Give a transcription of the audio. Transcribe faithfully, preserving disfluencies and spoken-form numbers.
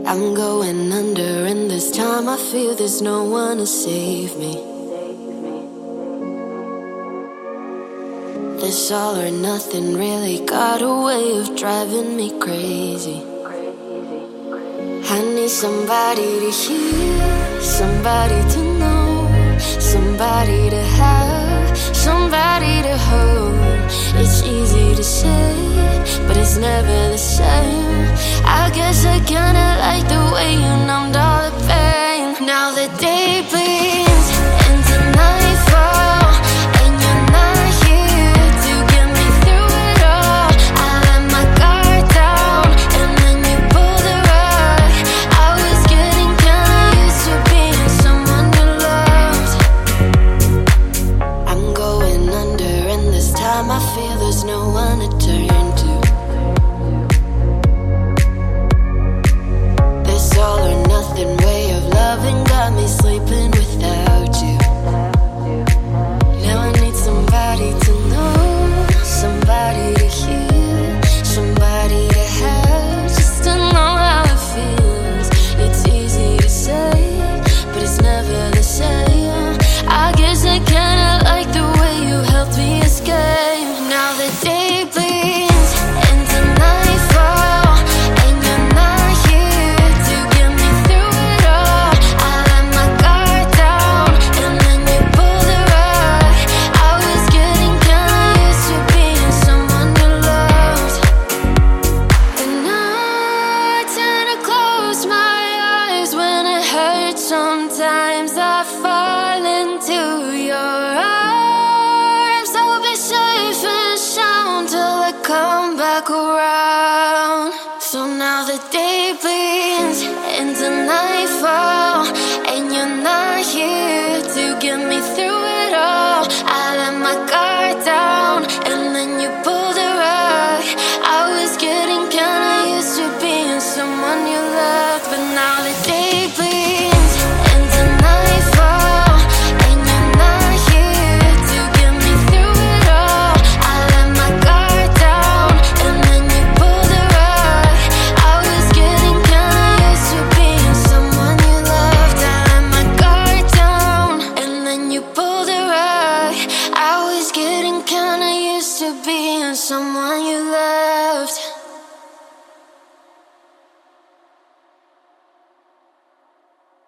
I'm going under, and this time I feel there's no one to save me. This all or nothing really got a way of driving me crazy. I need somebody to hear, somebody to know, somebody to have, somebody to hold. It's easy to say, but it's never the same. I guess I kinda like the way you numbed all the pain. Now the day bleeds into nightfall, and you're not here to get me through it all. I let my guard down, and then you pulled the rug. I was getting kinda used to being someone you loved. I'm going under, and this time I feel there's no one to turn to. This all or nothing way of loving got me sleeping without you. Now I need somebody to know, somebody to hear, somebody to have, just to know how it feels. It's easy to say, but it's never the same. I guess I kinda like the way you helped me escape. Now the day bleeds into nightfall, and you're not here to get me through it all. I let my guard down, and then you pulled the rug. I was getting kinda used to being someone you loved. And I tend to close my eyes when it hurts. Sometimes I fall into your arms. I'll be safe and sound till I come back around. So now the day bleeds into nightfall, and you're not here to get me through it all. I let my guard down, and then you pulled the rug. I was getting kinda used to being someone you loved, but now the day bleeds into nightfall, and you're not here to get me through it all. I let my guard down, and then you pulled the rug. I was getting kinda used to being someone you loved. I let my guard down, and then you pulled the rug. I was getting kinda used to being someone you loved.